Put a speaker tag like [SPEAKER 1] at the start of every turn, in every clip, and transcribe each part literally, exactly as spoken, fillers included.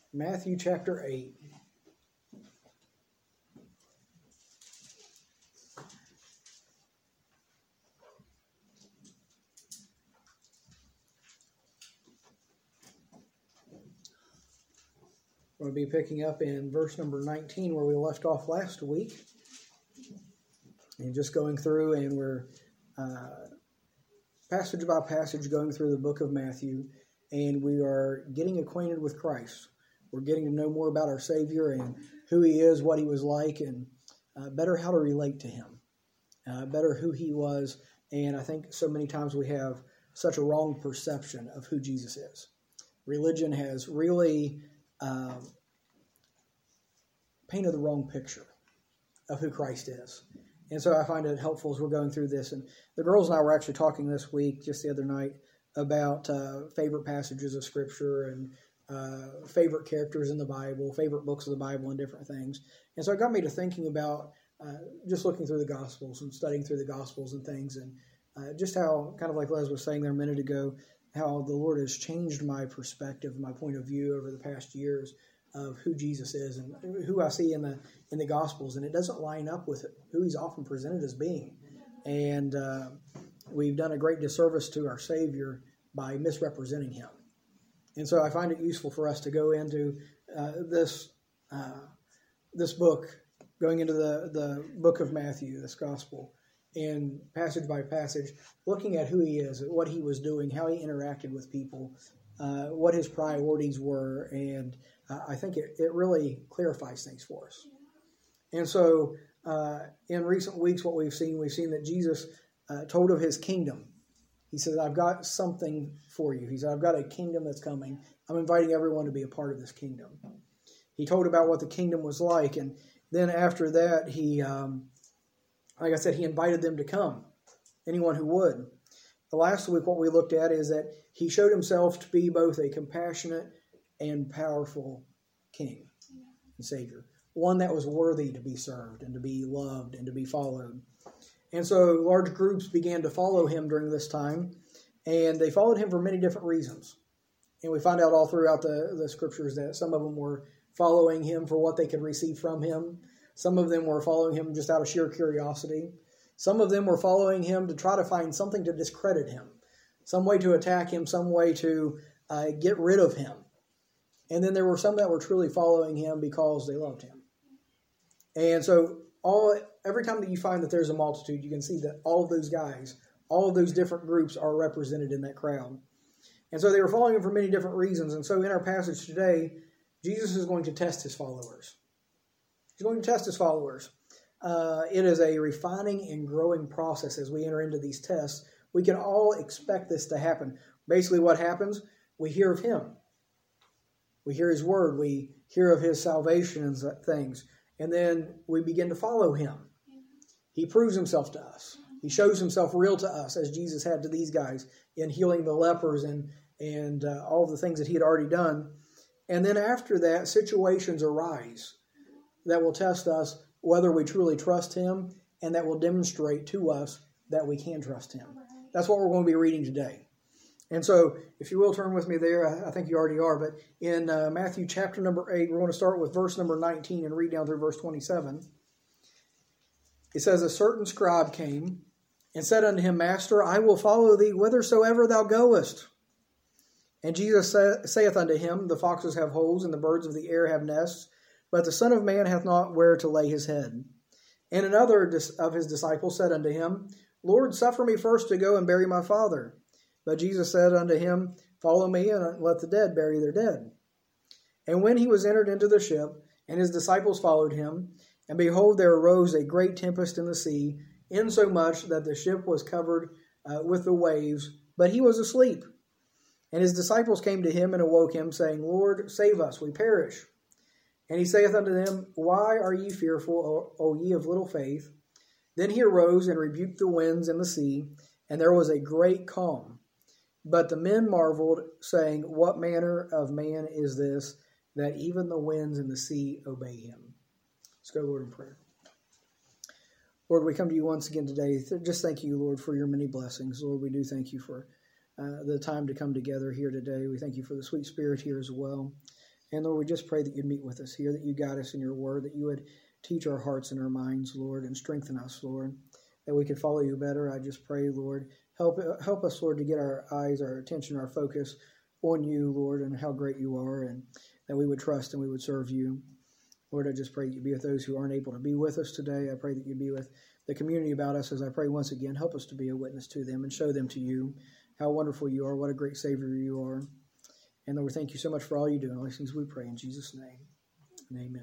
[SPEAKER 1] Matthew chapter eight. We'll be picking up in verse number nineteen where we left off last week. And just going through, and we're uh, passage by passage going through the book of Matthew, and we are getting acquainted with Christ. We're getting to know more about our Savior and who He is, what He was like, and uh, better how to relate to Him, uh, better who He was. And I think so many times we have such a wrong perception of who Jesus is. Religion has really Um, painted the wrong picture of who Christ is. And so I find it helpful as we're going through this. And the girls and I were actually talking this week, just the other night, about uh, favorite passages of Scripture and uh, favorite characters in the Bible, favorite books of the Bible, and different things. And so it got me to thinking about uh, just looking through the Gospels and studying through the Gospels and things, and uh, just how, kind of like Les was saying there a minute ago, how the Lord has changed my perspective, my point of view over the past years of who Jesus is and who I see in the in the Gospels, and it doesn't line up with who He's often presented as being. And uh, we've done a great disservice to our Savior by misrepresenting Him. And so I find it useful for us to go into uh, this uh, this book, going into the, the book of Matthew, this Gospel, and passage by passage, looking at who He is, what He was doing, how He interacted with people, uh, what His priorities were, and uh, I think it, it really clarifies things for us. And so uh, in recent weeks, what we've seen, we've seen that Jesus uh, told of His kingdom. He said, I've got something for you. He said, I've got a kingdom that's coming. I'm inviting everyone to be a part of this kingdom. He told about what the kingdom was like, and then after that, He... Um, Like I said, He invited them to come, anyone who would. The last week, what we looked at is that He showed Himself to be both a compassionate and powerful King and Savior, one that was worthy to be served and to be loved and to be followed. And so large groups began to follow Him during this time, and they followed Him for many different reasons. And we find out all throughout the, the Scriptures that some of them were following Him for what they could receive from Him. Some of them were following Him just out of sheer curiosity. Some of them were following Him to try to find something to discredit Him, some way to attack Him, some way to uh, get rid of Him. And then there were some that were truly following Him because they loved Him. And so all every time that you find that there's a multitude, you can see that all of those guys, all of those different groups are represented in that crowd. And so they were following Him for many different reasons. And so in our passage today, Jesus is going to test His followers. He's going to test His followers. Uh, it is a refining and growing process as we enter into these tests. We can all expect this to happen. Basically what happens, we hear of Him. We hear His word. We hear of His salvation and things. And then we begin to follow Him. He proves Himself to us. He shows Himself real to us, as Jesus had to these guys in healing the lepers and, and uh, all the things that He had already done. And then after that, situations arise that will test us whether we truly trust Him, and that will demonstrate to us that we can trust Him. That's what we're going to be reading today. And so, if you will turn with me there, I think you already are, but in uh, Matthew chapter number eight, we're going to start with verse number nineteen and read down through verse twenty-seven. It says, A certain scribe came and said unto Him, Master, I will follow Thee whithersoever Thou goest. And Jesus saith unto him, The foxes have holes, and the birds of the air have nests, but the Son of Man hath not where to lay His head. And another of His disciples said unto Him, Lord, suffer me first to go and bury my father. But Jesus said unto him, Follow me, and let the dead bury their dead. And when He was entered into the ship, and His disciples followed Him, and behold, there arose a great tempest in the sea, insomuch that the ship was covered uh, with the waves, but He was asleep. And His disciples came to Him and awoke Him, saying, Lord, save us, we perish. And He saith unto them, Why are ye fearful, O, o ye of little faith? Then He arose and rebuked the winds and the sea, and there was a great calm. But the men marveled, saying, What manner of man is this, that even the winds and the sea obey Him? Let's go, Lord, in prayer. Lord, we come to You once again today. Just thank You, Lord, for Your many blessings. Lord, we do thank You for uh, the time to come together here today. We thank You for the sweet Spirit here as well. And Lord, we just pray that you'd meet with us here, that you guide us in your word, that you would teach our hearts and our minds, Lord, and strengthen us, Lord, that we could follow you better. I just pray, Lord, help help us, Lord, to get our eyes, our attention, our focus on you, Lord, and how great you are, and that we would trust and we would serve you. Lord, I just pray that you be with those who aren't able to be with us today. I pray that you be with the community about us as I pray once again. Help us to be a witness to them and show them to you how wonderful you are, what a great Savior you are. And Lord, we thank you so much for all you do. And all these things we pray in Jesus' name. And amen.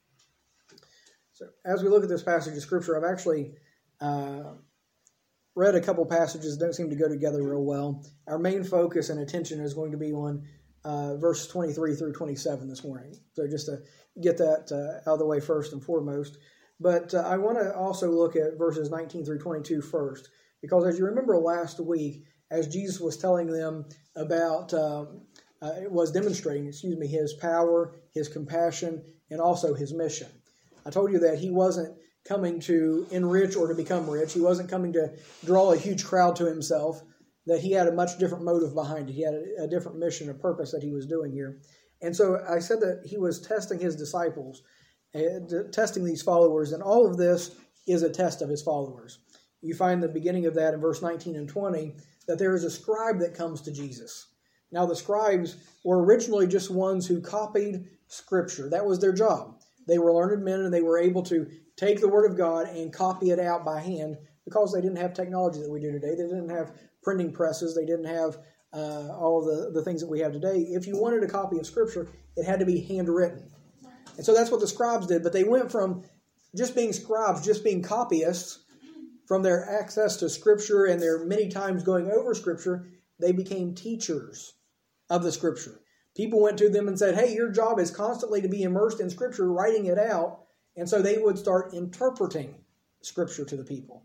[SPEAKER 1] So as we look at this passage of Scripture, I've actually uh, read a couple passages that don't seem to go together real well. Our main focus and attention is going to be on uh, verses twenty-three through twenty-seven this morning. So just to get that uh, out of the way first and foremost. But uh, I want to also look at verses nineteen through twenty-two first. Because as you remember last week, as Jesus was telling them about... Um, Uh, it was demonstrating, excuse me, his power, his compassion, and also his mission. I told you that he wasn't coming to enrich or to become rich. He wasn't coming to draw a huge crowd to himself, that he had a much different motive behind it. He had a, a different mission, a purpose that he was doing here. And so I said that he was testing his disciples, uh, testing these followers, and all of this is a test of his followers. You find the beginning of that in verse nineteen and twenty, that there is a scribe that comes to Jesus. Now, the scribes were originally just ones who copied Scripture. That was their job. They were learned men, and they were able to take the Word of God and copy it out by hand because they didn't have technology that we do today. They didn't have printing presses. They didn't have uh, all the, the things that we have today. If you wanted a copy of Scripture, it had to be handwritten. And so that's what the scribes did. But they went from just being scribes, just being copyists, from their access to Scripture and their many times going over Scripture, they became teachers of the Scripture. People went to them and said, hey, your job is constantly to be immersed in Scripture, writing it out. And so they would start interpreting Scripture to the people.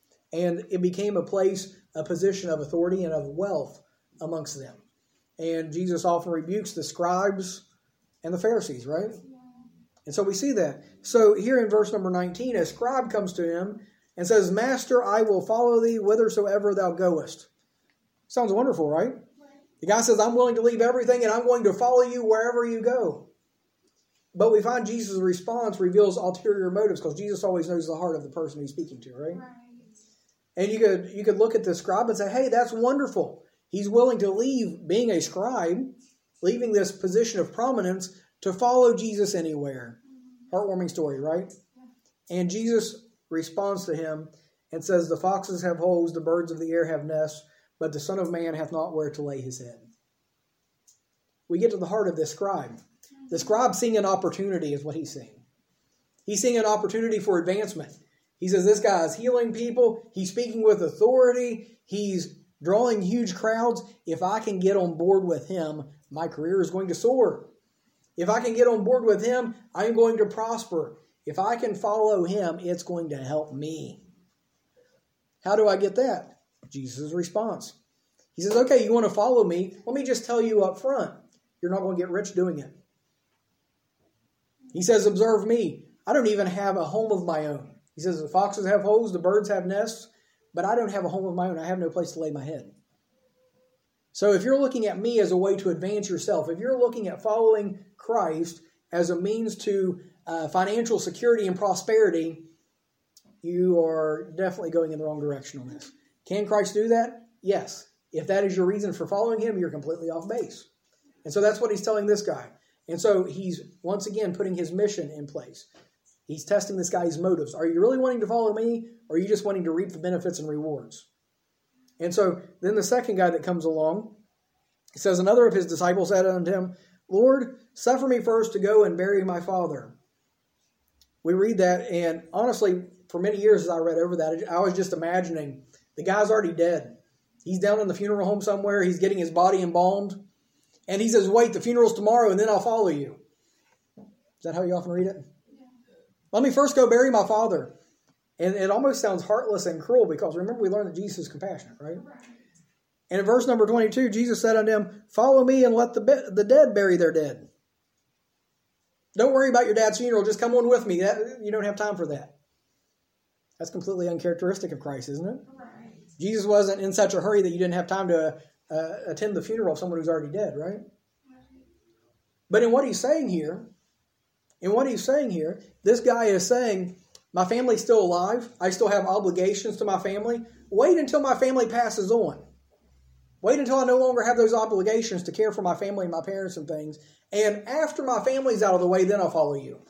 [SPEAKER 1] And it became a place, a position of authority and of wealth amongst them. And Jesus often rebukes the scribes and the Pharisees, right? And so we see that. So here in verse number nineteen, a scribe comes to him and says, Master, I will follow thee whithersoever thou goest. Sounds wonderful, right? The guy says, I'm willing to leave everything and I'm going to follow you wherever you go. But we find Jesus' response reveals ulterior motives because Jesus always knows the heart of the person he's speaking to, right? right? And you could you could look at the scribe and say, hey, that's wonderful. He's willing to leave being a scribe, leaving this position of prominence to follow Jesus anywhere. Heartwarming story, right? And Jesus responds to him and says, the foxes have holes, the birds of the air have nests, but the Son of Man hath not where to lay his head. We get to the heart of this scribe. The scribe seeing an opportunity is what he's seeing. He's seeing an opportunity for advancement. He says, this guy is healing people. He's speaking with authority. He's drawing huge crowds. If I can get on board with him, my career is going to soar. If I can get on board with him, I'm going to prosper. If I can follow him, it's going to help me. How do I get that? Jesus' response. He says, okay, you want to follow me? Let me just tell you up front, you're not going to get rich doing it. He says, observe me. I don't even have a home of my own. He says, the foxes have holes, the birds have nests, but I don't have a home of my own. I have no place to lay my head. So if you're looking at me as a way to advance yourself, if you're looking at following Christ as a means to uh, financial security and prosperity, you are definitely going in the wrong direction on this. Can Christ do that? Yes. If that is your reason for following him, you're completely off base. And so that's what he's telling this guy. And so he's once again putting his mission in place. He's testing this guy's motives. Are you really wanting to follow me, or are you just wanting to reap the benefits and rewards? And so then the second guy that comes along, it says, another of his disciples said unto him, Lord, suffer me first to go and bury my father. We read that, and honestly, for many years as I read over that, I was just imagining the guy's already dead. He's down in the funeral home somewhere. He's getting his body embalmed. And he says, wait, the funeral's tomorrow, and then I'll follow you. Is that how you often read it? Yeah. Let me first go bury my father. And it almost sounds heartless and cruel because remember we learned that Jesus is compassionate, right? right? And in verse number twenty-two, Jesus said unto him, follow me and let the, be- the dead bury their dead. Don't worry about your dad's funeral. Just come on with me. That, you don't have time for that. That's completely uncharacteristic of Christ, isn't it? Right. Jesus wasn't in such a hurry that you didn't have time to uh, attend the funeral of someone who's already dead, right? right? But in what he's saying here, in what he's saying here, this guy is saying, my family's still alive. I still have obligations to my family. Wait until my family passes on. Wait until I no longer have those obligations to care for my family and my parents and things. And after my family's out of the way, then I'll follow you.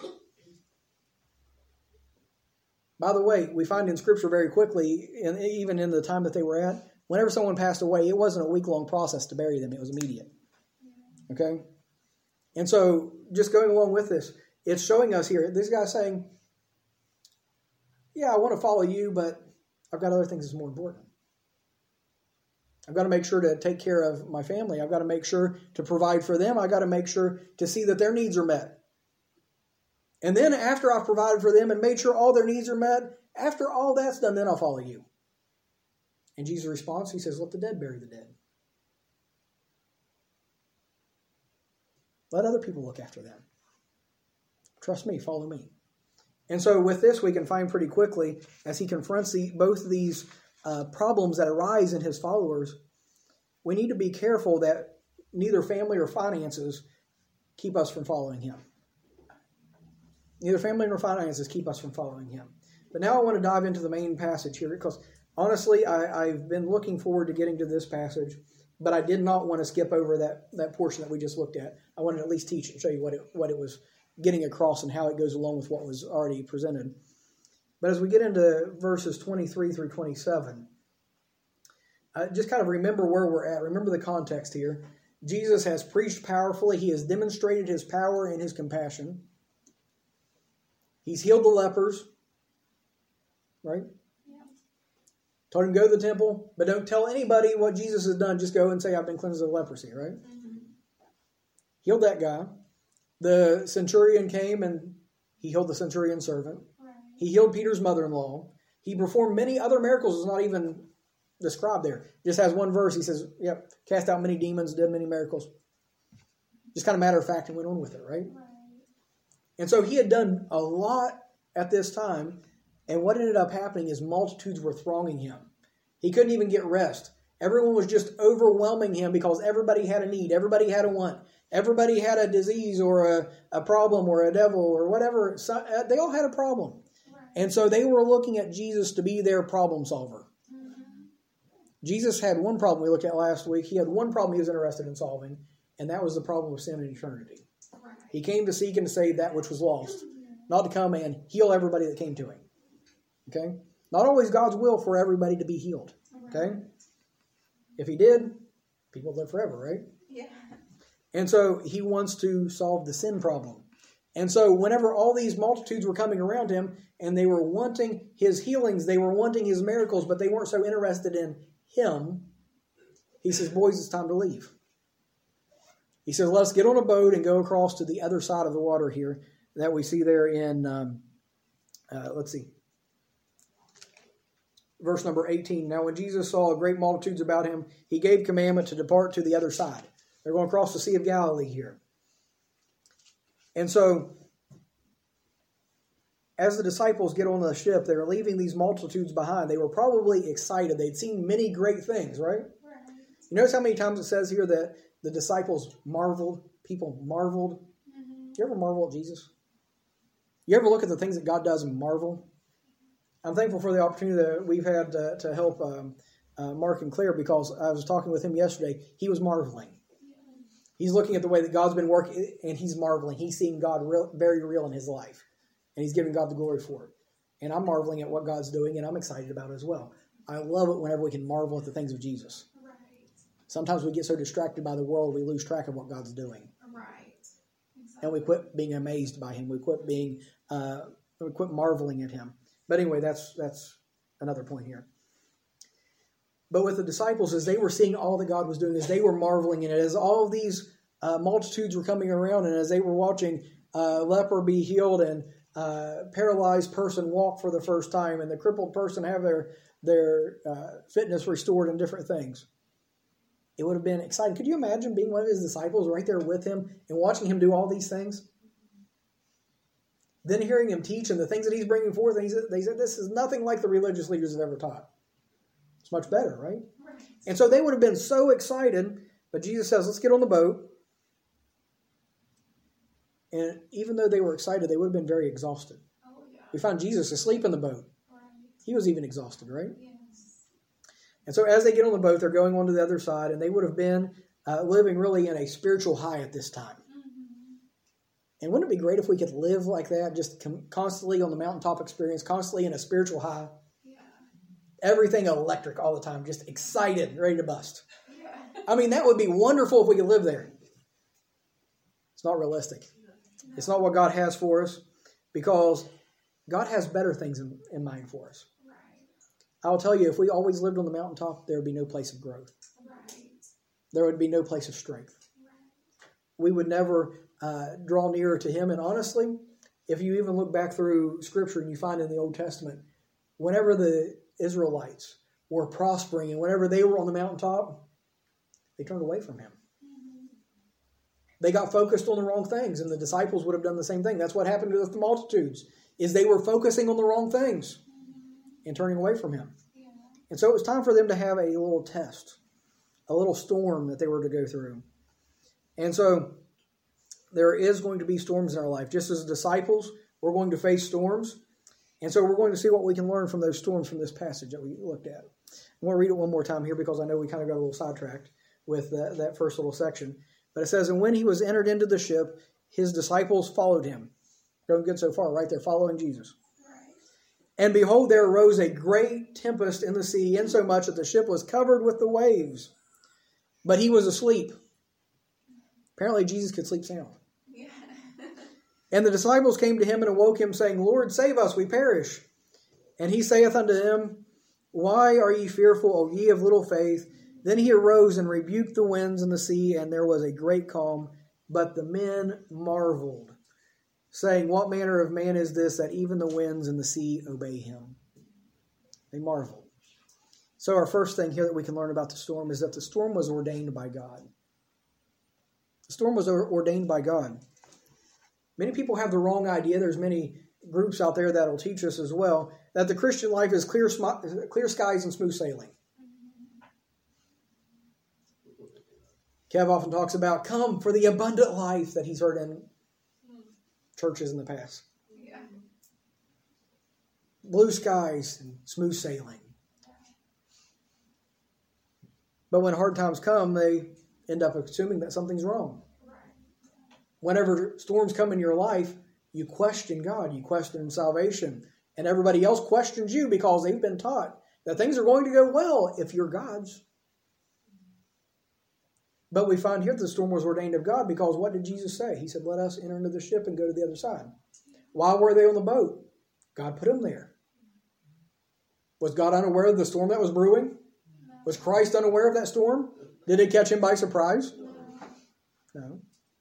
[SPEAKER 1] By the way, we find in Scripture very quickly, and even in the time that they were at, whenever someone passed away, it wasn't a week-long process to bury them. It was immediate. Okay? And so, just going along with this, it's showing us here, this guy's saying, yeah, I want to follow you, but I've got other things that's more important. I've got to make sure to take care of my family. I've got to make sure to provide for them. I've got to make sure to see that their needs are met. And then after I've provided for them and made sure all their needs are met, after all that's done, then I'll follow you. And Jesus' response, he says, let the dead bury the dead. Let other people look after them. Trust me, follow me. And so with this, we can find pretty quickly, as he confronts the, both of these uh, problems that arise in his followers, we need to be careful that neither family or finances keep us from following him. Neither family nor finances keep us from following him. But now I want to dive into the main passage here, because honestly, I, I've been looking forward to getting to this passage, but I did not want to skip over that, that portion that we just looked at. I wanted to at least teach and show you what it, what it was getting across and how it goes along with what was already presented. But as we get into verses twenty-three through twenty-seven, uh, just kind of remember where we're at. Remember the context here. Jesus has preached powerfully. He has demonstrated his power and his compassion. He's healed the lepers, right? Yeah. Told him to go to the temple, but don't tell anybody what Jesus has done. Just go and say, I've been cleansed of leprosy, right? Mm-hmm. Healed that guy. The centurion came and he healed the centurion servant. Right. He healed Peter's mother-in-law. He performed many other miracles. It's not even described there. Just has one verse. He says, yep, cast out many demons, did many miracles. Just kind of matter of fact and went on with it, right? Right. And so he had done a lot at this time, and what ended up happening is multitudes were thronging him. He couldn't even get rest. Everyone was just overwhelming him because everybody had a need. Everybody had a want. Everybody had a disease or a, a problem or a devil or whatever. So, uh, they all had a problem. Right. And so they were looking at Jesus to be their problem solver. Mm-hmm. Jesus had one problem we looked at last week. He had one problem he was interested in solving, and that was the problem of sin and eternity. He came to seek and to save that which was lost, not to come and heal everybody that came to him. Okay? Not always God's will for everybody to be healed. Okay? If he did, people would live forever, right? Yeah. And so he wants to solve the sin problem. And so whenever all these multitudes were coming around him and they were wanting his healings, they were wanting his miracles, but they weren't so interested in him, he says, boys, it's time to leave. He says, let's get on a boat and go across to the other side of the water here that we see there in, um, uh, let's see, verse number eighteen. Now when Jesus saw great multitudes about him, he gave commandment to depart to the other side. They're going across the Sea of Galilee here. And so, as the disciples get on the ship, they were leaving these multitudes behind. They were probably excited. They'd seen many great things, right? Right. You notice how many times it says here that the disciples marveled, people marveled. Mm-hmm. You ever marvel at Jesus? You ever look at the things that God does and marvel? I'm thankful for the opportunity that we've had uh, to help um, uh, Mark and Claire, because I was talking with him yesterday. He was marveling. He's looking at the way that God's been working, and he's marveling. He's seeing God real, very real in his life, and he's giving God the glory for it. And I'm marveling at what God's doing, and I'm excited about it as well. I love it whenever we can marvel at the things of Jesus. Sometimes we get so distracted by the world, we lose track of what God's doing. Right. Exactly. And we quit being amazed by him. We quit being, uh, we quit marveling at him. But anyway, that's that's another point here. But with the disciples, as they were seeing all that God was doing, as they were marveling in it, as all of these uh, multitudes were coming around, and as they were watching uh, leper be healed and uh, paralyzed person walk for the first time, and the crippled person have their their uh, fitness restored and different things. It would have been exciting. Could you imagine being one of his disciples right there with him and watching him do all these things? Then hearing him teach and the things that he's bringing forth, and he said, they said, this is nothing like the religious leaders have ever taught. It's much better, right? Right. And so they would have been so excited, but Jesus says, let's get on the boat. And even though they were excited, they would have been very exhausted.
[SPEAKER 2] Oh, yeah.
[SPEAKER 1] We find Jesus asleep in the boat.
[SPEAKER 2] Right.
[SPEAKER 1] He was even exhausted, right?
[SPEAKER 2] Yes.
[SPEAKER 1] And so as they get on the boat, they're going on to the other side, and they would have been uh, living really in a spiritual high at this time.
[SPEAKER 2] Mm-hmm.
[SPEAKER 1] And wouldn't it be great if we could live like that, just com- constantly on the mountaintop experience, constantly in a spiritual high?
[SPEAKER 2] Yeah.
[SPEAKER 1] Everything electric all the time, just excited, ready to bust.
[SPEAKER 2] Yeah.
[SPEAKER 1] I mean, that would be wonderful if we could live there. It's not realistic.
[SPEAKER 2] No.
[SPEAKER 1] It's not what God has for us, because God has better things in, in mind for us.
[SPEAKER 2] Right.
[SPEAKER 1] I'll tell you, if we always lived on the mountaintop, there would be no place of growth.
[SPEAKER 2] Right.
[SPEAKER 1] There would be no place of strength.
[SPEAKER 2] Right.
[SPEAKER 1] We would never uh, draw nearer to Him. And honestly, if you even look back through Scripture and you find in the Old Testament, whenever the Israelites were prospering and whenever they were on the mountaintop, they turned away from Him.
[SPEAKER 2] Mm-hmm.
[SPEAKER 1] They got focused on the wrong things, and the disciples would have done the same thing. That's what happened to the multitudes, is they were focusing on the wrong things
[SPEAKER 2] Mm-hmm.
[SPEAKER 1] and turning away from Him.
[SPEAKER 2] Yeah.
[SPEAKER 1] And so it was time for them to have a little test, a little storm that they were to go through. And so there is going to be storms in our life. Just as disciples, we're going to face storms. And so we're going to see what we can learn from those storms from this passage that we looked at. I'm going to read it one more time here because I know we kind of got a little sidetracked with that, that first little section. But it says, and when he was entered into the ship, his disciples followed him. Going good so far, right? They're following Jesus.
[SPEAKER 2] Right.
[SPEAKER 1] And behold, there arose a great tempest in the sea, insomuch that the ship was covered with the waves. But he was asleep. Apparently Jesus could sleep sound.
[SPEAKER 2] Yeah.
[SPEAKER 1] And the disciples came to him and awoke him, saying, Lord, save us, we perish. And he saith unto them, Why are ye fearful, O ye of little faith? Then he arose and rebuked the winds and the sea, and there was a great calm. But the men marveled, saying, What manner of man is this, that even the winds and the sea obey him? They marveled. So our first thing here that we can learn about the storm is that the storm was ordained by God. The storm was ordained by God. Many people have the wrong idea. There's many groups out there that will teach us as well that the Christian life is clear, sm- clear skies and smooth sailing. Kev often talks about, come for the abundant life that he's heard in churches in the past.
[SPEAKER 2] Yeah.
[SPEAKER 1] Blue skies and smooth sailing. But when hard times come, they end up assuming that something's wrong.
[SPEAKER 2] Right.
[SPEAKER 1] Whenever storms come in your life, you question God, you question salvation, and everybody else questions you because they've been taught that things are going to go well if you're God's. But we find here that the storm was ordained of God because what did Jesus say? He said, let us enter into the ship and go to the other side. Why were they on the boat? God put them there. Was God unaware of the storm that was brewing?
[SPEAKER 2] No.
[SPEAKER 1] Was Christ unaware of that storm? Did it catch him by surprise?
[SPEAKER 2] No.
[SPEAKER 1] No.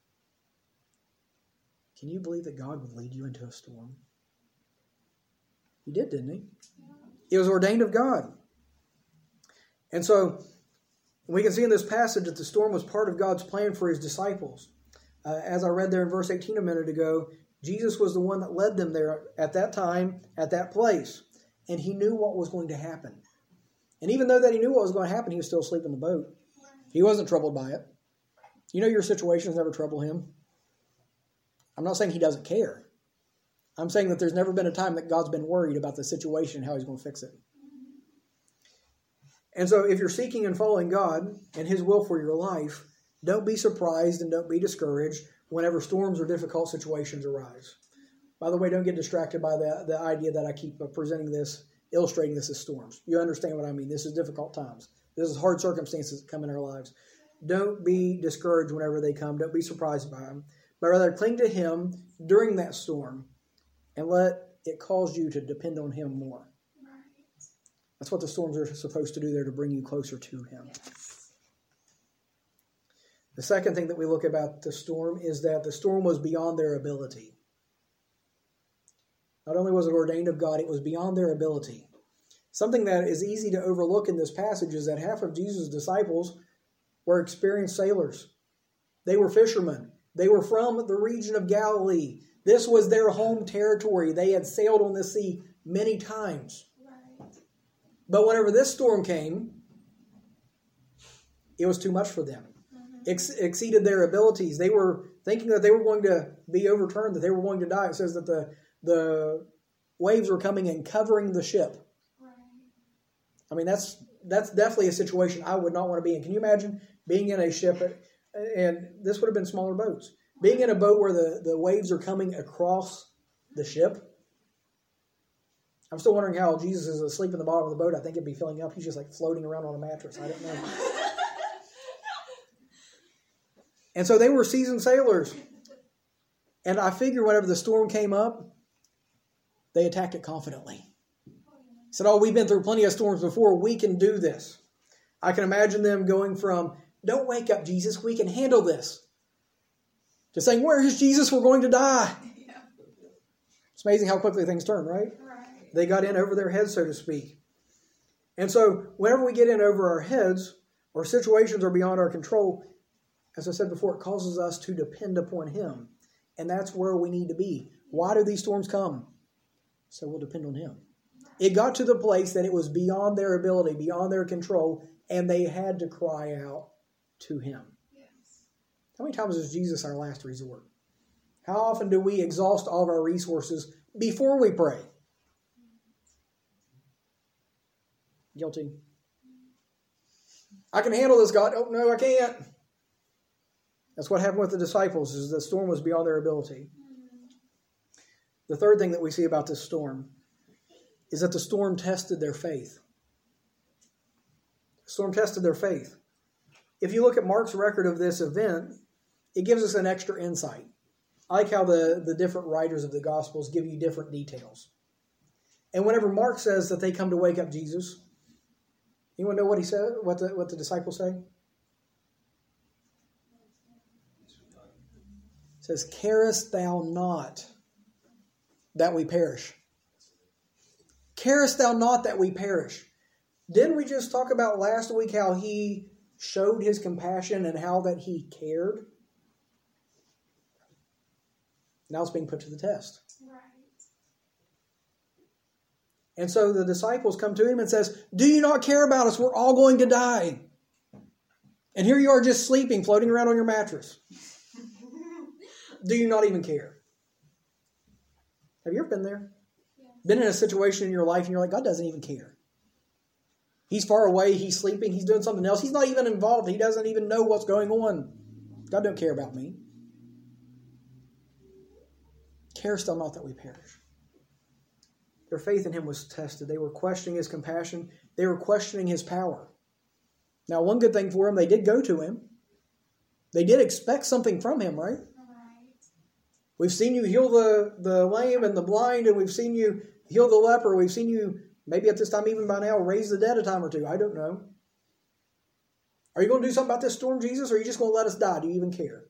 [SPEAKER 1] Can you believe that God would lead you into a storm? He did, didn't he?
[SPEAKER 2] Yeah.
[SPEAKER 1] It was ordained of God. And so we can see in this passage that the storm was part of God's plan for his disciples. Uh, as I read there in verse eighteen a minute ago, Jesus was the one that led them there at that time, at that place. And he knew what was going to happen. And even though that he knew what was going to happen, he was still asleep in the boat. He wasn't troubled by it. You know your situations never trouble him. I'm not saying he doesn't care. I'm saying that there's never been a time that God's been worried about the situation and how he's going to fix it. And so if you're seeking and following God and his will for your life, don't be surprised and don't be discouraged whenever storms or difficult situations arise. By the way, don't get distracted by the, the idea that I keep presenting this, illustrating this as storms. You understand what I mean. This is difficult times. This is hard circumstances that come in our lives. Don't be discouraged whenever they come. Don't be surprised by them. But rather cling to him during that storm and let it cause you to depend on him more. That's what the storms are supposed to do there, to bring you closer to him. The second thing that we look about the storm is that the storm was beyond their ability. Not only was it ordained of God, it was beyond their ability. Something that is easy to overlook in this passage is that half of Jesus' disciples were experienced sailors. They were fishermen. They were from the region of Galilee. This was their home territory. They had sailed on the sea many times. But whenever this storm came, it was too much for them. Mm-hmm. Ex- exceeded their abilities. They were thinking that they were going to be overturned, that they were going to die. It says that the the waves were coming and covering the ship.
[SPEAKER 2] Right.
[SPEAKER 1] I mean, that's that's definitely a situation I would not want to be in. Can you imagine being in a ship, and this would have been smaller boats, being in a boat where the, the waves are coming across the ship? I'm still wondering how Jesus is asleep in the bottom of the boat. I think it'd be filling up. He's just like floating around on a mattress. I don't know. And so they were seasoned sailors. And I figure whenever the storm came up, they attacked it confidently. Said, oh, we've been through plenty of storms before. We can do this. I can imagine them going from, don't wake up, Jesus. We can handle this. To saying, where is Jesus? We're going to die.
[SPEAKER 2] Yeah.
[SPEAKER 1] It's amazing how quickly things turn, right?
[SPEAKER 2] Right.
[SPEAKER 1] They got in over their heads, so to speak. And so whenever we get in over our heads, or situations are beyond our control, as I said before, it causes us to depend upon Him. And that's where we need to be. Why do these storms come? So we'll depend on Him. It got to the place that it was beyond their ability, beyond their control, and they had to cry out to Him.
[SPEAKER 2] Yes.
[SPEAKER 1] How many times is Jesus our last resort? How often do we exhaust all of our resources before we pray? Guilty. I can handle this, God. Oh, no, I can't. That's what happened with the disciples, is the storm was beyond their ability. The third thing that we see about this storm is that the storm tested their faith. The storm tested their faith. If you look at Mark's record of this event, it gives us an extra insight. I like how the, the different writers of the Gospels give you different details. And whenever Mark says that they come to wake up Jesus, anyone know what he said? What the what the disciples say? It says, carest thou not that we perish? Carest thou not that we perish? Didn't we just talk about last week how he showed his compassion and how that he cared? Now it's being put to the test.
[SPEAKER 2] Right.
[SPEAKER 1] And so the disciples come to him and says, do you not care about us? We're all going to die. And here you are just sleeping, floating around on your mattress. Do you not even care? Have you ever been there?
[SPEAKER 2] Yes.
[SPEAKER 1] Been in a situation in your life and you're like, God doesn't even care. He's far away. He's sleeping. He's doing something else. He's not even involved. He doesn't even know what's going on. God don't care about me. Carest thou not that we perish? Their faith in Him was tested. They were questioning His compassion. They were questioning His power. Now, one good thing for them, they did go to Him. They did expect something from Him, right? We've seen you heal the, the lame and the blind, and we've seen you heal the leper. We've seen you, maybe at this time, even by now, raise the dead a time or two. I don't know. Are you going to do something about this storm, Jesus, or are you just going to let us die? Do you even care?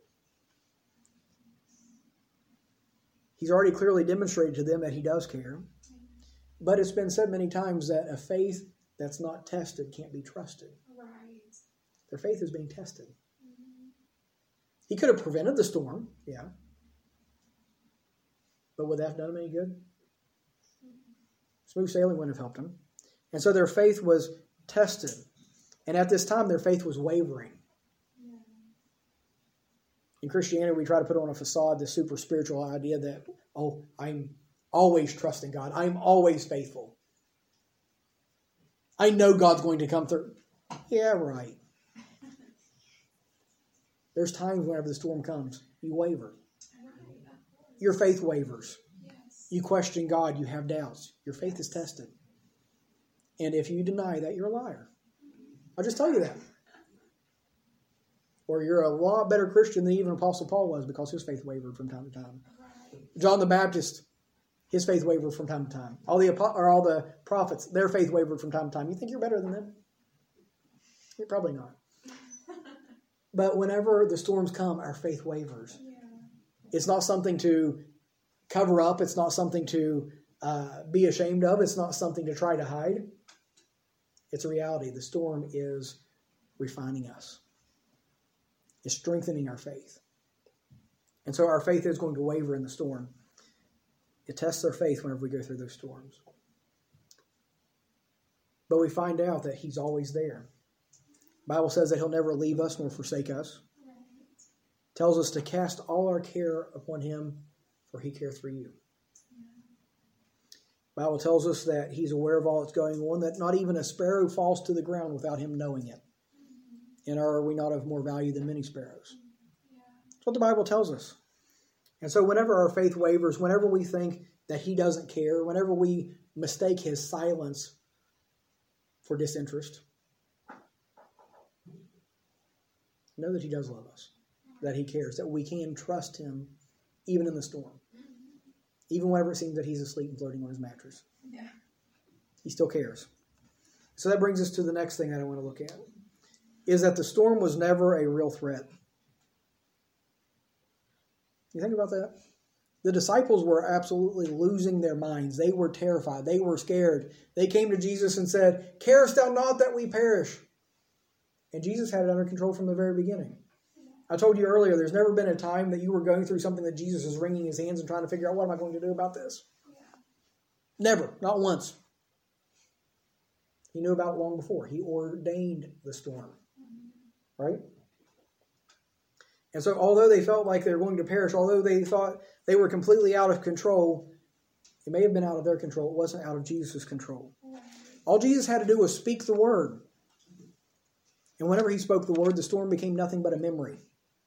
[SPEAKER 1] He's already clearly demonstrated to them that He does care. But it's been said many times that a faith that's not tested can't be trusted.
[SPEAKER 2] Right.
[SPEAKER 1] Their faith is being tested. Mm-hmm. He could have prevented the storm, yeah. But would that have done him any good? Smooth sailing wouldn't have helped him. And so their faith was tested. And at this time, their faith was wavering. Yeah. In Christianity, we try to put on a facade this super spiritual idea that, oh, I'm always trusting God. I'm always faithful. I know God's going to come through. Yeah, right. There's times whenever the storm comes, you waver. Your faith wavers.
[SPEAKER 2] Yes.
[SPEAKER 1] You question God. You have doubts. Your faith is tested. And if you deny that, you're a liar. I'll just tell you that. Or you're a lot better Christian than even Apostle Paul was, because his faith wavered from time to time.
[SPEAKER 2] Right.
[SPEAKER 1] John the Baptist, his faith wavered from time to time. All the or all the prophets, their faith wavered from time to time. You think you're better than them? You're probably not. But whenever the storms come, our faith wavers.
[SPEAKER 2] Yeah.
[SPEAKER 1] It's not something to cover up. It's not something to uh, be ashamed of. It's not something to try to hide. It's a reality. The storm is refining us. It's strengthening our faith. And so our faith is going to waver in the storm. It tests our faith whenever we go through those storms. But we find out that He's always there. The Bible says that He'll never leave us nor forsake us. tells us to cast all our care upon him, for he careth for you. The Bible tells us that he's aware of all that's going on, that not even a sparrow falls to the ground without him knowing it. And are we not of more value than many sparrows? That's what the Bible tells us. And so whenever our faith wavers, whenever we think that he doesn't care, whenever we mistake his silence for disinterest, know that he does love us, that he cares, that we can trust him even in the storm. Even whenever it seems that he's asleep and floating on his mattress.
[SPEAKER 2] Yeah.
[SPEAKER 1] He still cares. So that brings us to the next thing that I want to look at, is that the storm was never a real threat. You think about that? The disciples were absolutely losing their minds. They were terrified. They were scared. They came to Jesus and said, "Carest thou not that we perish?" And Jesus had it under control from the very beginning. I told you earlier, there's never been a time that you were going through something that Jesus is wringing his hands and trying to figure out, what am I going to do about this?
[SPEAKER 2] Yeah.
[SPEAKER 1] Never. Not once. He knew about it long before. He ordained the storm. Mm-hmm. Right? And so although they felt like they were going to perish, although they thought they were completely out of control, it may have been out of their control. It wasn't out of Jesus' control. Right. All Jesus had to do was speak the word. And whenever he spoke the word, the storm became nothing but a memory.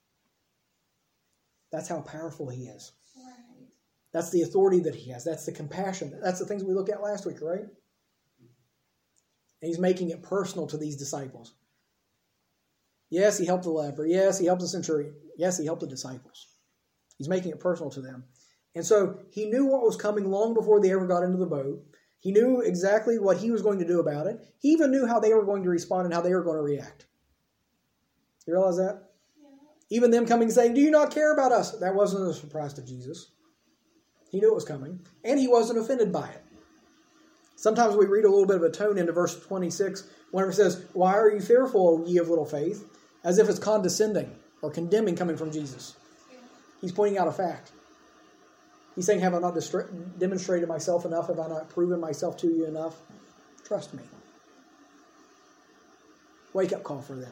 [SPEAKER 1] That's how powerful he is.
[SPEAKER 2] Right.
[SPEAKER 1] That's the authority that he has. That's the compassion. That's the things we looked at last week, right? And he's making it personal to these disciples. Yes, he helped the leper. Yes, he helped the centurion. Yes, he helped the disciples. He's making it personal to them. And so he knew what was coming long before they ever got into the boat. He knew exactly what he was going to do about it. He even knew how they were going to respond and how they were going to react. You realize that? Even them coming saying, "Do you not care about us?" That wasn't a surprise to Jesus. He knew it was coming, and he wasn't offended by it. Sometimes we read a little bit of a tone into verse twenty-six, whenever it says, "Why are you fearful, O ye of little faith?" As if it's condescending or condemning coming from Jesus. He's pointing out a fact. He's saying, have I not distra- demonstrated myself enough? Have I not proven myself to you enough? Trust me. Wake up call for them.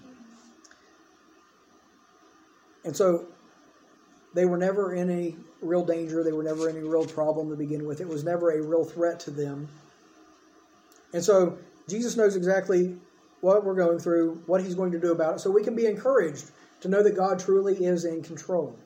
[SPEAKER 1] And so they were never in any real danger. They were never in any real problem to begin with. It was never a real threat to them. And so Jesus knows exactly what we're going through, what he's going to do about it, so we can be encouraged to know that God truly is in control.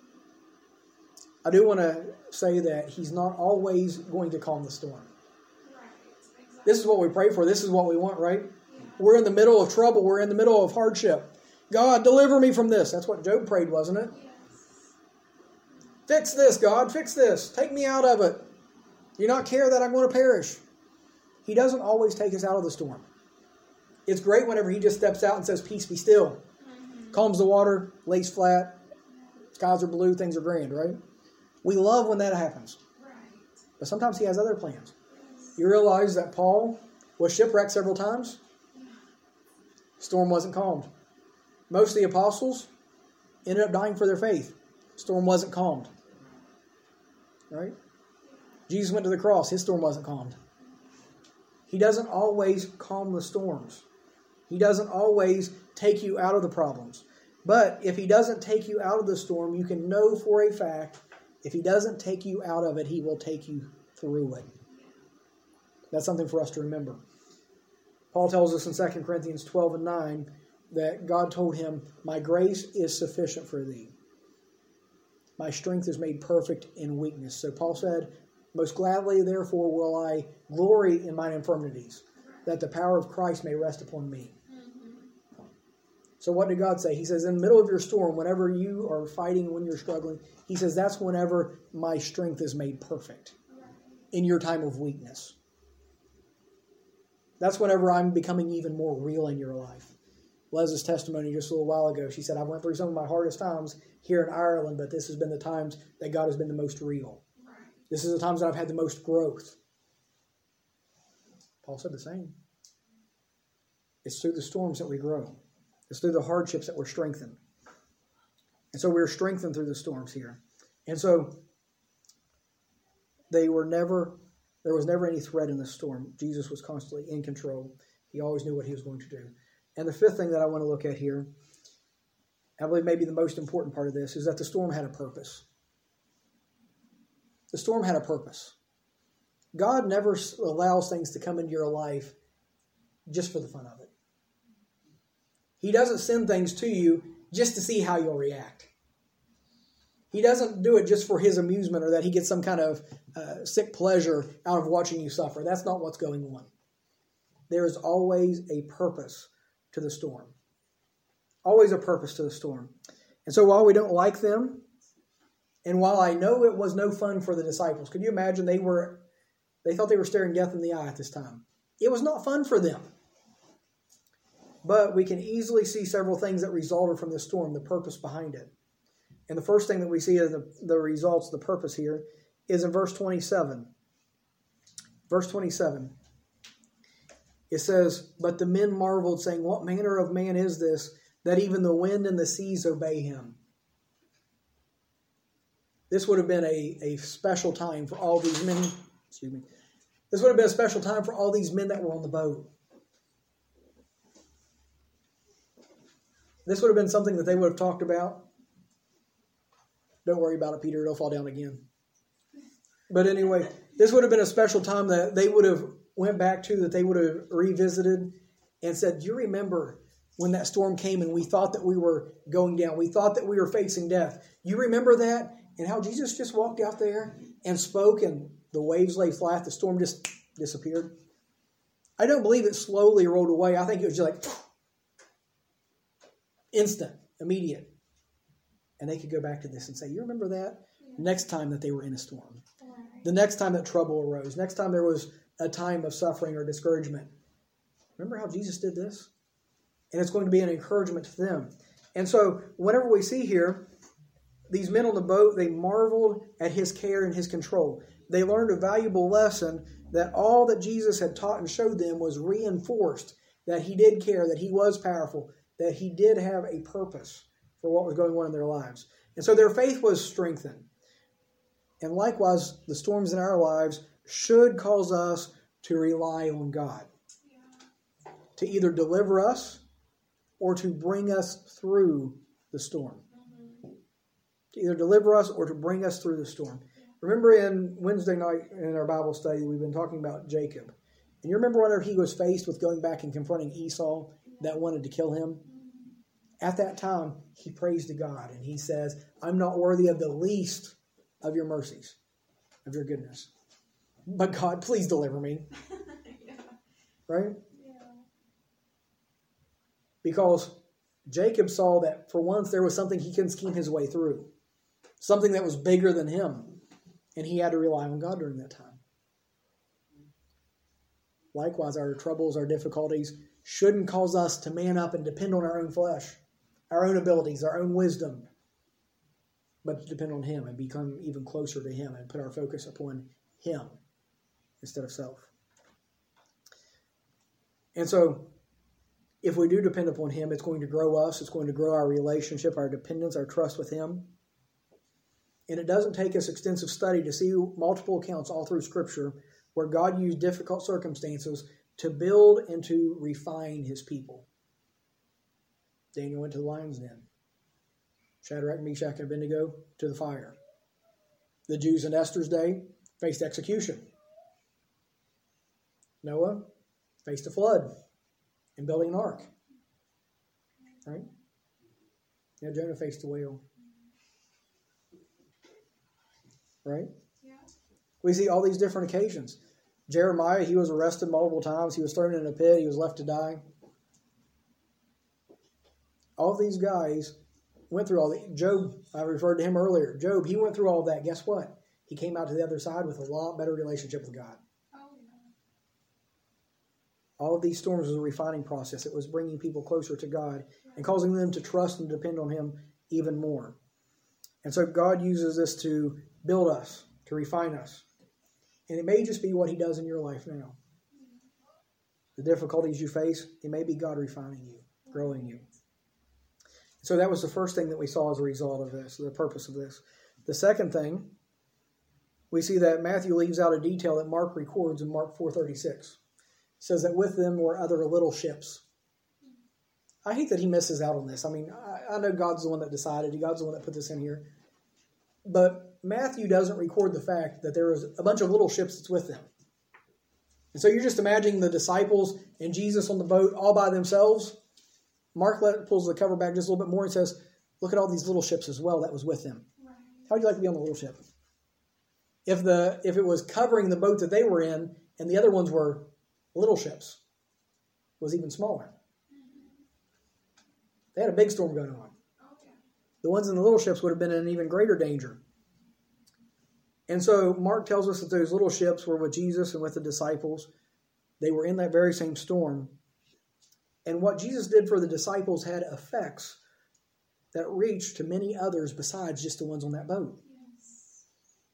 [SPEAKER 1] I do want to say that he's not always going to calm the storm.
[SPEAKER 2] Right. Exactly.
[SPEAKER 1] This is what we pray for. This is what we want, right? Yeah. We're in the middle of trouble. We're in the middle of hardship. God, deliver me from this. That's what Job prayed, wasn't it?
[SPEAKER 2] Yes.
[SPEAKER 1] Fix this, God. Fix this. Take me out of it. Do you not care that I'm going to perish? He doesn't always take us out of the storm. It's great whenever he just steps out and says, "Peace, be still." Mm-hmm. Calms the water, lays flat, skies are blue, things are grand, right? We love when that happens.
[SPEAKER 2] Right.
[SPEAKER 1] But sometimes he has other plans. Yes. You realize that Paul was shipwrecked several times? Yeah. Storm wasn't calmed. Most of the apostles ended up dying for their faith. Storm wasn't calmed. Right? Jesus went to the cross. His storm wasn't calmed. He doesn't always calm the storms. He doesn't always take you out of the problems. But if he doesn't take you out of the storm, you can know for a fact, if he doesn't take you out of it, he will take you through it. That's something for us to remember. Paul tells us in Second Corinthians twelve and nine that God told him, "My grace is sufficient for thee. My strength is made perfect in weakness." So Paul said, "Most gladly, therefore, will I glory in mine infirmities, that the power of Christ may rest upon me." Mm-hmm. So what did God say? He says, in the middle of your storm, whenever you are fighting, when you're struggling, he says, that's whenever my strength is made perfect in your time of weakness. That's whenever I'm becoming even more real in your life. Les's testimony just a little while ago, she said, I went through some of my hardest times here in Ireland, but this has been the times that God has been the most real. This is the times that I've had the most growth. Paul said the same. It's through the storms that we grow. It's through the hardships that we're strengthened. And so we're strengthened through the storms here. And so they were never, there was never any threat in the storm. Jesus was constantly in control. He always knew what he was going to do. And the fifth thing that I want to look at here, I believe maybe the most important part of this is that the storm had a purpose. The storm had a purpose. God never allows things to come into your life just for the fun of it. He doesn't send things to you just to see how you'll react. He doesn't do it just for his amusement or that he gets some kind of uh, sick pleasure out of watching you suffer. That's not what's going on. There is always a purpose to the storm. Always a purpose to the storm. And so while we don't like them, and while I know it was no fun for the disciples, could you imagine they were, they thought they were staring death in the eye at this time. It was not fun for them. But we can easily see several things that resulted from this storm, the purpose behind it. And the first thing that we see in the, the results, the purpose here, is in verse twenty-seven. Verse twenty-seven. It says, "But the men marveled, saying, What manner of man is this, that even the wind and the seas obey him?" This would have been a, a special time for all these men. Excuse me. This would have been a special time for all these men that were on the boat. This would have been something that they would have talked about. Don't worry about it, Peter. It'll fall down again. But anyway, this would have been a special time that they would have went back to, that they would have revisited and said, do you remember when that storm came and we thought that we were going down? We thought that we were facing death. You remember that? And how Jesus just walked out there and spoke and the waves lay flat. The storm just disappeared. I don't believe it slowly rolled away. I think it was just like instant, immediate. And they could go back to this and say, you remember that? Yeah. Next time that they were in a storm. Right. The next time that trouble arose. Next time there was a time of suffering or discouragement. Remember how Jesus did this? And it's going to be an encouragement to them. And so whenever we see here, these men on the boat, they marveled at his care and his control. They learned a valuable lesson that all that Jesus had taught and showed them was reinforced. That he did care, that he was powerful, that he did have a purpose for what was going on in their lives. And so their faith was strengthened. And likewise, the storms in our lives should cause us to rely on God. Yeah. To either deliver us or to bring us through the storm. Mm-hmm. To either deliver us or to bring us through the storm. Yeah. Remember in Wednesday night in our Bible study, we've been talking about Jacob. And you remember whenever he was faced with going back and confronting Esau that wanted to kill him? At that time, he prays to God and he says, I'm not worthy of the least of your mercies, of your goodness. But God, please deliver me. Yeah. Right? Yeah. Because Jacob saw that for once there was something he couldn't scheme his way through. Something that was bigger than him. And he had to rely on God during that time. Likewise, our troubles, our difficulties shouldn't cause us to man up and depend on our own flesh. Our own abilities, our own wisdom, but to depend on him and become even closer to him and put our focus upon him instead of self. And so, if we do depend upon him, it's going to grow us, it's going to grow our relationship, our dependence, our trust with him. And it doesn't take us extensive study to see multiple accounts all through Scripture where God used difficult circumstances to build and to refine his people. Daniel went to the lion's den. Shadrach, Meshach, and Abednego to the fire. The Jews in Esther's day faced execution. Noah faced a flood and building an ark. Right? Yeah, Jonah faced a whale. Right? Yeah. We see all these different occasions. Jeremiah, he was arrested multiple times. He was thrown in a pit. He was left to die. All of these guys went through all the... Job, I referred to him earlier. Job, he went through all that. Guess what? He came out to the other side with a lot better relationship with God. Oh, yeah. All of these storms was a refining process. It was bringing people closer to God and causing them to trust and depend on him even more. And so God uses this to build us, to refine us. And it may just be what he does in your life now. The difficulties you face, it may be God refining you, growing you. So that was the first thing that we saw as a result of this, the purpose of this. The second thing, we see that Matthew leaves out a detail that Mark records in Mark four thirty-six. It says that with them were other little ships. I hate that he misses out on this. I mean, I, I know God's the one that decided. God's the one that put this in here. But Matthew doesn't record the fact that there was a bunch of little ships that's with them. And so you're just imagining the disciples and Jesus on the boat all by themselves. Mark let, pulls the cover back just a little bit more and says, look at all these little ships as well that was with them.
[SPEAKER 2] Right.
[SPEAKER 1] How would you like to be on the little ship? If the if it was covering the boat that they were in and the other ones were little ships, it was even smaller.
[SPEAKER 2] Mm-hmm.
[SPEAKER 1] They had a big storm going on.
[SPEAKER 2] Oh, yeah.
[SPEAKER 1] The ones in the little ships would have been in even greater danger. And so Mark tells us that those little ships were with Jesus and with the disciples. They were in that very same storm. And what Jesus did for the disciples had effects that reached to many others besides just the ones on that boat.
[SPEAKER 2] Yes.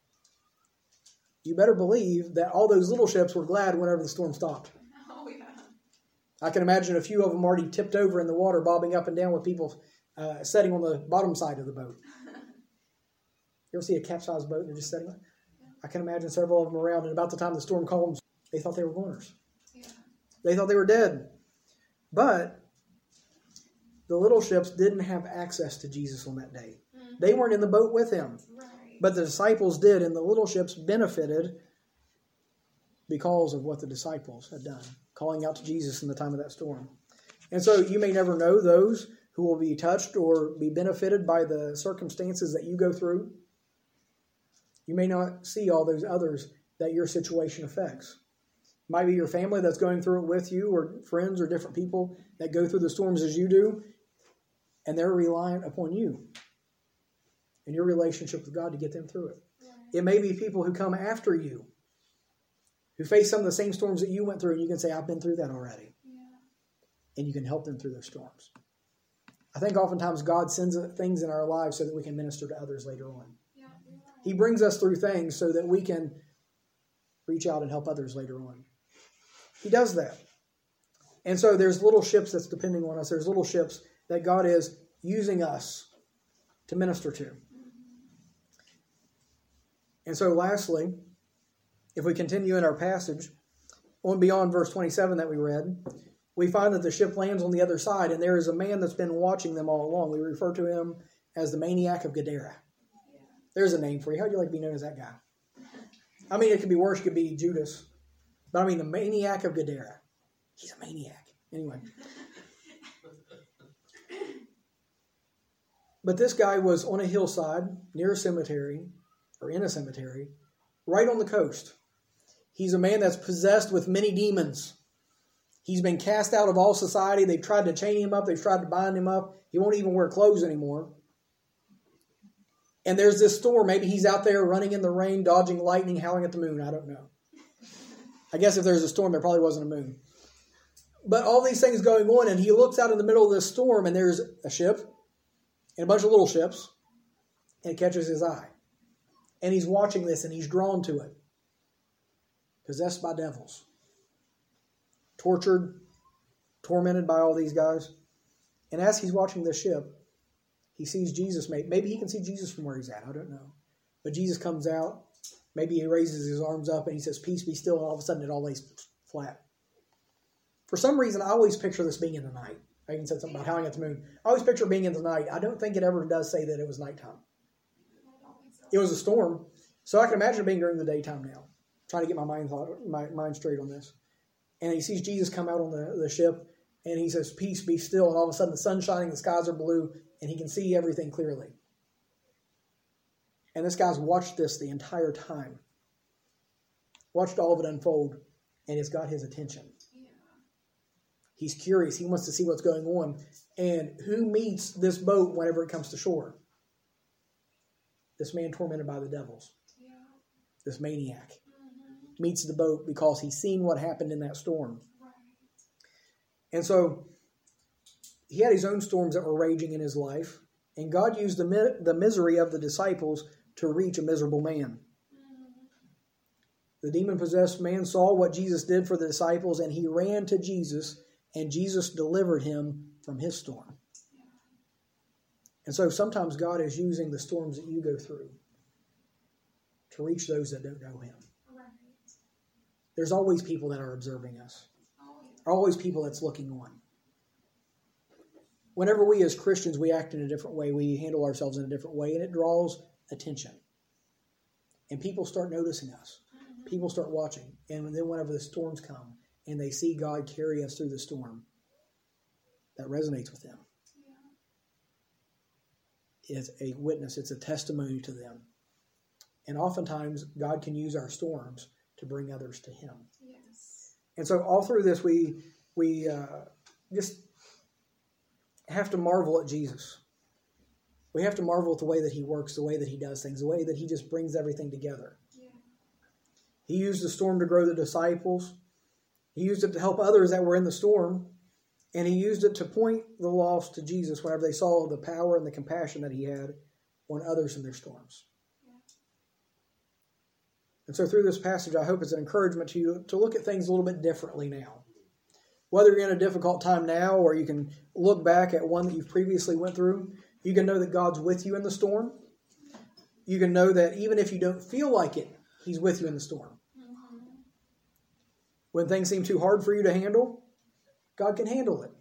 [SPEAKER 1] You better believe that all those little ships were glad whenever the storm stopped.
[SPEAKER 2] Oh, yeah.
[SPEAKER 1] I can imagine a few of them already tipped over in the water, bobbing up and down with people uh, sitting on the bottom side of the boat. You ever see a capsized boat and they're just sitting there? I can imagine several of them around, and about the time the storm calms, they thought they were goners.
[SPEAKER 2] Yeah.
[SPEAKER 1] They thought they were dead. But the little ships didn't have access to Jesus on that day.
[SPEAKER 2] Mm-hmm.
[SPEAKER 1] They weren't in the boat with him.
[SPEAKER 2] Right.
[SPEAKER 1] But the disciples did, and the little ships benefited because of what the disciples had done, calling out to Jesus in the time of that storm. And so you may never know those who will be touched or be benefited by the circumstances that you go through. You may not see all those others that your situation affects. It might be your family that's going through it with you, or friends or different people that go through the storms as you do, and they're reliant upon you and your relationship with God to get them through it.
[SPEAKER 2] Right.
[SPEAKER 1] It may be people who come after you, who face some of the same storms that you went through, and you can say, I've been through that already.
[SPEAKER 2] Yeah.
[SPEAKER 1] And you can help them through those storms. I think oftentimes God sends things in our lives so that we can minister to others later on.
[SPEAKER 2] Yeah, you're right.
[SPEAKER 1] He brings us through things so that we can reach out and help others later on. He does that. And so there's little ships that's depending on us. There's little ships that God is using us to minister to. And so lastly, if we continue in our passage, on beyond verse twenty-seven that we read, we find that the ship lands on the other side, and there is a man that's been watching them all along. We refer to him as the maniac of Gadara.
[SPEAKER 2] Yeah.
[SPEAKER 1] There's a name for you. How would you like to be known as that guy? I mean, it could be worse. It could be Judas. But I mean, the maniac of Gadara. He's a maniac. Anyway. But this guy was on a hillside near a cemetery, or in a cemetery, right on the coast. He's a man that's possessed with many demons. He's been cast out of all society. They've tried to chain him up. They've tried to bind him up. He won't even wear clothes anymore. And there's this storm. Maybe he's out there running in the rain, dodging lightning, howling at the moon. I don't know. I guess if there's a storm, there probably wasn't a moon. But all these things going on, and he looks out in the middle of this storm, and there's a ship and a bunch of little ships, and it catches his eye. And he's watching this, and he's drawn to it. Possessed by devils. Tortured, tormented by all these guys. And as he's watching this ship, he sees Jesus. Maybe he can see Jesus from where he's at. I don't know. But Jesus comes out. Maybe he raises his arms up and he says, peace be still. And all of a sudden it all lays flat. For some reason, I always picture this being in the night. I even said something about howling at the moon. I always picture being in the night. I don't think it ever does say that it was nighttime. It was a storm. So I can imagine it being during the daytime now. Trying to get my mind thought, my mind straight on this. And he sees Jesus come out on the, the ship, and he says, peace, be still. And all of a sudden the sun's shining, the skies are blue, and he can see everything clearly. And this guy's watched this the entire time. Watched all of it unfold, and it's got his attention.
[SPEAKER 2] Yeah.
[SPEAKER 1] He's curious. He wants to see what's going on. And who meets this boat whenever it comes to shore? This man tormented by the devils.
[SPEAKER 2] Yeah.
[SPEAKER 1] This maniac.
[SPEAKER 2] Mm-hmm.
[SPEAKER 1] Meets the boat because he's seen what happened in that storm.
[SPEAKER 2] Right.
[SPEAKER 1] And so he had his own storms that were raging in his life, and God used the mi- the misery of the disciples to reach a miserable man.
[SPEAKER 2] Mm-hmm.
[SPEAKER 1] The demon-possessed man saw what Jesus did for the disciples, and he ran to Jesus, and Jesus delivered him from his storm.
[SPEAKER 2] Yeah.
[SPEAKER 1] And so sometimes God is using the storms that you go through to reach those that don't know him.
[SPEAKER 2] Right.
[SPEAKER 1] There's always people that are observing us.
[SPEAKER 2] Oh, yeah.
[SPEAKER 1] There are always people that's looking on. whenever we as Christians, we act in a different way, we handle ourselves in a different way, and it draws attention. And people start noticing us. People start watching. And then whenever the storms come and they see God carry us through the storm, that resonates with them. Yeah. It's a witness. It's a testimony to them. And oftentimes, God can use our storms to bring others to Him.
[SPEAKER 2] Yes.
[SPEAKER 1] And so all through this, we we uh, just have to marvel at Jesus. We have to marvel at the way that He works, the way that He does things, the way that He just brings everything together.
[SPEAKER 2] Yeah.
[SPEAKER 1] He used the storm to grow the disciples. He used it to help others that were in the storm. And He used it to point the lost to Jesus whenever they saw the power and the compassion that He had on others in their storms.
[SPEAKER 2] Yeah.
[SPEAKER 1] And so through this passage, I hope it's an encouragement to you to look at things a little bit differently now. Whether you're in a difficult time now or you can look back at one that you've previously went through, you can know that God's with you in the storm. You can know that even if you don't feel like it, He's with you in the storm.
[SPEAKER 2] Mm-hmm.
[SPEAKER 1] When things seem too hard for you to handle, God can handle it.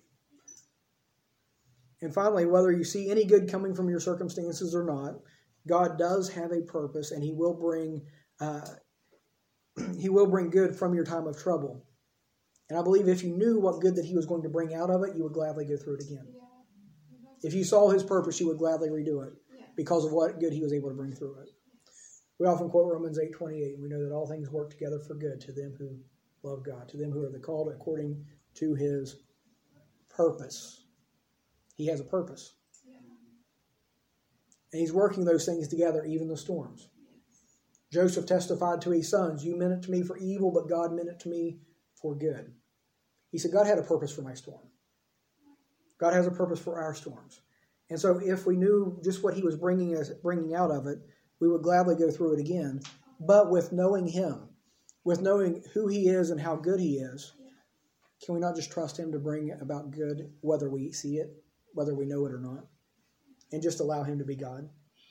[SPEAKER 1] And finally, whether you see any good coming from your circumstances or not, God does have a purpose, and He will bring uh, He will bring good from your time of trouble. And I believe if you knew what good that He was going to bring out of it, you would gladly go through it again.
[SPEAKER 2] Yeah. Mm-hmm.
[SPEAKER 1] If you saw His purpose, you would gladly redo it
[SPEAKER 2] Yeah.
[SPEAKER 1] because of what good He was able to bring through it. We often quote Romans eight twenty-eight. We know that all things work together for good to them who love God, to them who are the called according to His purpose. He has a purpose.
[SPEAKER 2] Yeah.
[SPEAKER 1] And He's working those things together, even the storms. Joseph testified to his sons, "You meant it to me for evil, but God meant it to me for good." He said, God had a purpose for my storm. God has a purpose for our storms. And so if we knew just what He was bringing us, bringing out of it, we would gladly go through it again. But with knowing Him, with knowing who He is and how good He is, can we not just trust Him to bring about good, whether we see it, whether we know it or not, and just allow Him to be God?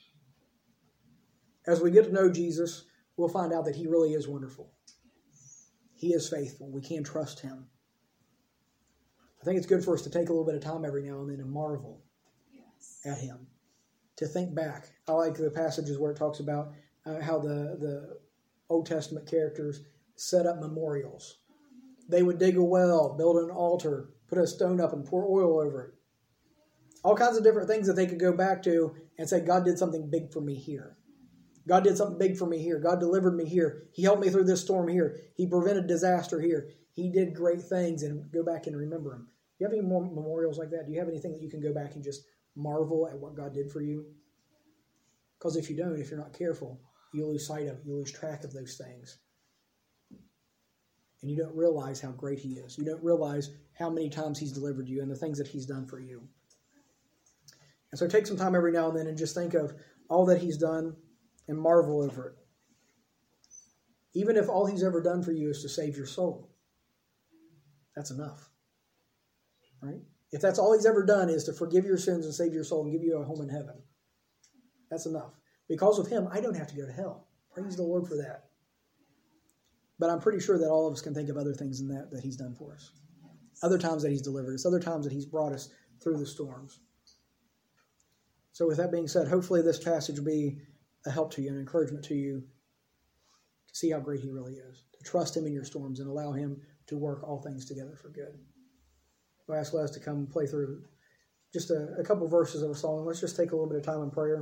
[SPEAKER 1] As we get to know Jesus, we'll find out that He really is wonderful. He is faithful. We can trust Him. I think it's good for us to take a little bit of time every now and then and marvel
[SPEAKER 2] Yes.
[SPEAKER 1] at Him, to think back. I like the passages where it talks about uh, how the, the Old Testament characters set up memorials. They would dig a well, build an altar, put a stone up and pour oil over it. All kinds of different things that they could go back to and say, God did something big for me here. God did something big for me here. God delivered me here. He helped me through this storm here. He prevented disaster here. He did great things, and go back and remember Him. Do you have any more memorials like that? Do you have anything that you can go back and just marvel at what God did for you? Because if you don't, if you're not careful, you lose sight of it. You lose track of those things. And you don't realize how great He is. You don't realize how many times He's delivered you and the things that He's done for you. And so take some time every now and then and just think of all that He's done and marvel over it. Even if all He's ever done for you is to save your soul, that's enough. Right? If that's all He's ever done is to forgive your sins and save your soul and give you a home in heaven, that's enough. Because of Him, I don't have to go to hell. Praise the Lord for that. But I'm pretty sure that all of us can think of other things in that that He's done for us. Other times that He's delivered us. Other times that He's brought us through the storms. So with that being said, hopefully this passage will be a help to you, an encouragement to you to see how great He really is. To trust Him in your storms and allow Him to work all things together for good. I'll ask Les to come play through just a, a couple verses of a song. Let's just take a little bit of time in prayer.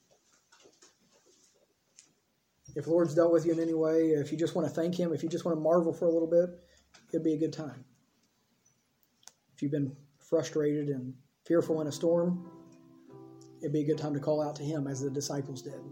[SPEAKER 1] If the Lord's dealt with you in any way, if you just want to thank Him, if you just want to marvel for a little bit, it'd be a good time. If you've been frustrated and fearful in a storm, it'd be a good time to call out to Him as the disciples did.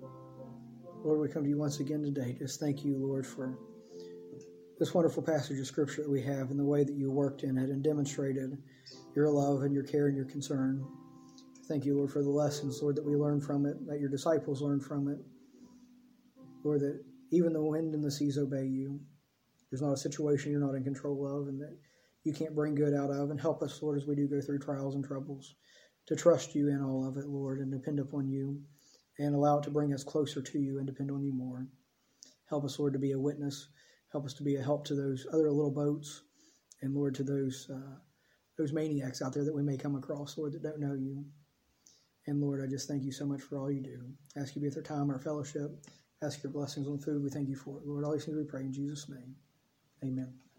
[SPEAKER 1] Lord, we come to you once again today. Just thank you, Lord, for this wonderful passage of Scripture that we have and the way that you worked in it and demonstrated your love and your care and your concern. Thank you, Lord, for the lessons, Lord, that we learned from it, that your disciples learned from it. Lord, that even the wind and the seas obey you. There's not a situation you're not in control of and that you can't bring good out of. And help us, Lord, as we do go through trials and troubles, to trust you in all of it, Lord, and depend upon you and allow it to bring us closer to you and depend on you more. Help us, Lord, to be a witness. Help us to be a help to those other little boats and, Lord, to those uh, those maniacs out there that we may come across, Lord, that don't know you. And, Lord, I just thank you so much for all you do. I ask you to be at their time, our fellowship. Ask your blessings on food. We thank you for it. Lord, all these things we pray in Jesus' name. Amen.